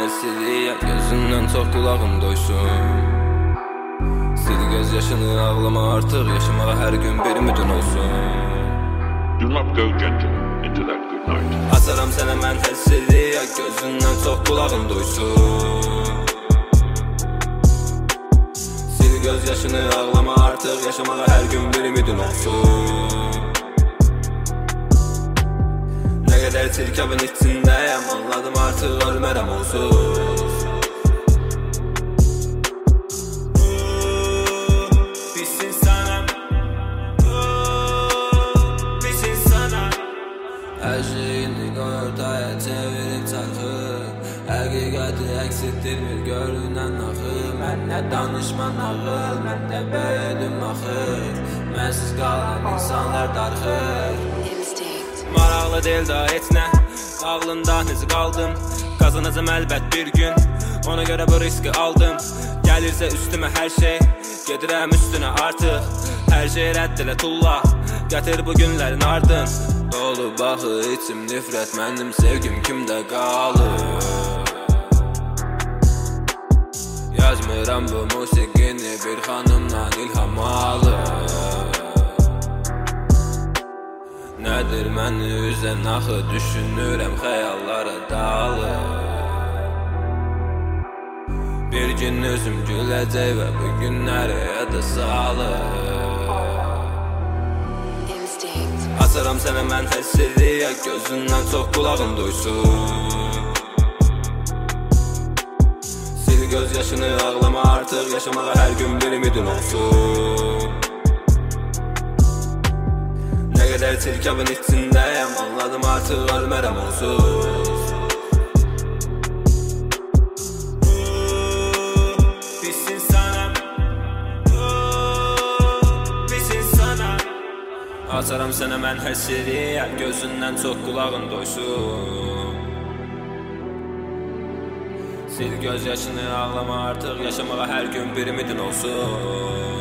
həsiriyə, gözündən çox qulağım doysun. Sil göz yaşını, ağlama artıq, yaşamağa hər gün bir ümidin olsun. Do not go gentle into that good night. Açaram sənə mən həsiriyə, gözündən çox qulağım doysun. Sil göz yaşını, ağlama artıq, yaşamağa hər gün bir ümidin olsun. Nə qədər çirkabın içindəyəm, anladım artıq ölmərəm onsuz. Bitsin sənəm, bitsin sənəm. Hər şeyini ortaya çevirib çarxır, həqiqəti əks etdirmir görünən axır. Mənə danışman ağıl, mən də böyüdüm axır. Mənsiz qalan insanlar darxır. Maraqlı deyil da heç nə, ağlımda necə qaldım. Qazanacam əlbət bir gün, ona görə bu riski aldım. Gəlirsə üstümə hər şey, gedirəm üstünə artıq. Hər şey rədd elə tulla, gətir bu günlərin ardın. Dolu baxı içim nifrət, mənim sevgim kimdə qalır. Yazmıram bu musiqini bir xanımdan ilham alır. Nədir məni üzən axı, düşünürəm xəyallara dalır. Bir gün özüm güləcək və bu günləri yada salır. Açaram sənə mən həsiriyə, gözündən çox qulağım doysun. Sil göz yaşını, ağlama artıq, yaşamağa hər gün bir ümidin olsun. Nə qədər çirkabın içindəyəm, anladım artıq ölmərəm onsuz. Bitsin sənəm, bitsin sənəm. Açaram sənə mən həsiriyə, gözündən çox qulağın doysun. Sil göz yaşını, ağlama artıq, yaşamağa hər gün bir ümidin olsun.